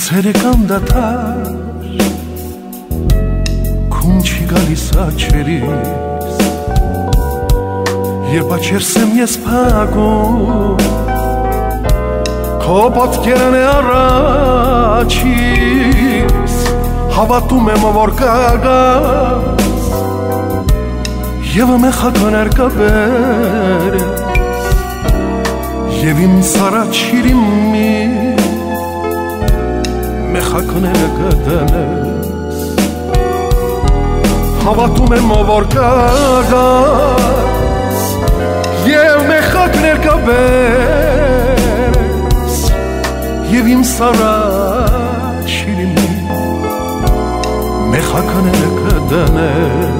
ցերեկան դաթար քուն չի գալիս աչերից երբ աչերս եմ ես փակում քո պատկերն է առաջից հավատում եմ որ կգաս եւ մեխակներ կբերես եւ իմ սարաչիրիմի մեխակները կդնես հավատում եմ որ կգաս եւ մեխակներ կբերես եւ իմ սարաչիրիմի մեխակները կդնես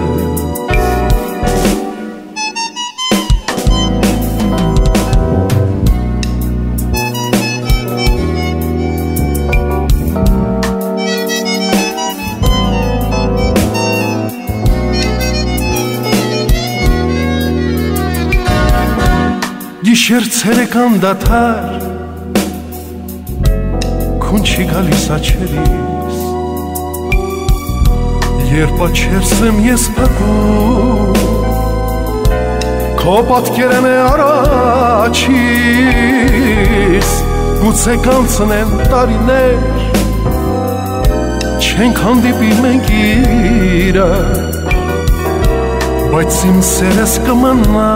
Գիշեր ցերեկան դաթար քուն չի գալիս աչերից երբ աչերս եմ ես փակում քո պատկերն է առաջից գուցե կանցնեն տարիներ չենք հանդիպի մենք իրար բայց իմ սերս կմնա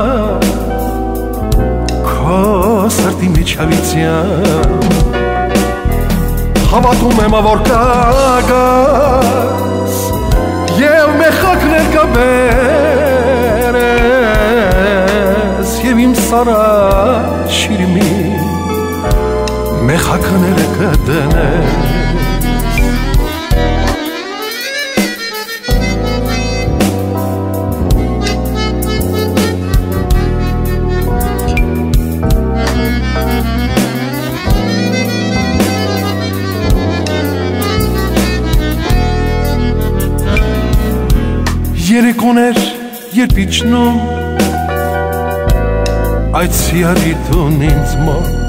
սրտի մեջ հավիցյան հավատում եմ որ կգաս և մեխակներ կբերես և իմ սարաչիրիմի մեխակները կդնես Երեկոներ երբ իջնում այդ սիարիտուն ինձ մոտ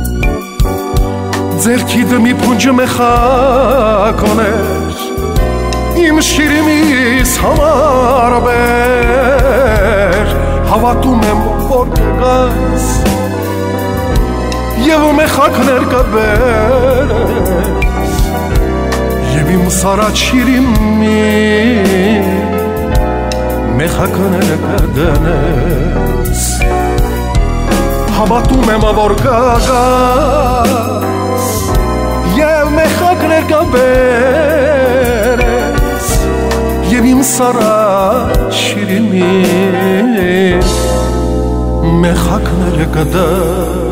ձերքի դմի փունջը մեխակոներ իմ շիրիմիս համար բեր հավատում եմ որ կգաս և մեխակներ կբերես և իմ սարաչիրիմի մեխակները կդնես հավատում եմ որ կգաս և մեխակներ կբերես և իմ սարաչիրիմի մեխակները կդնես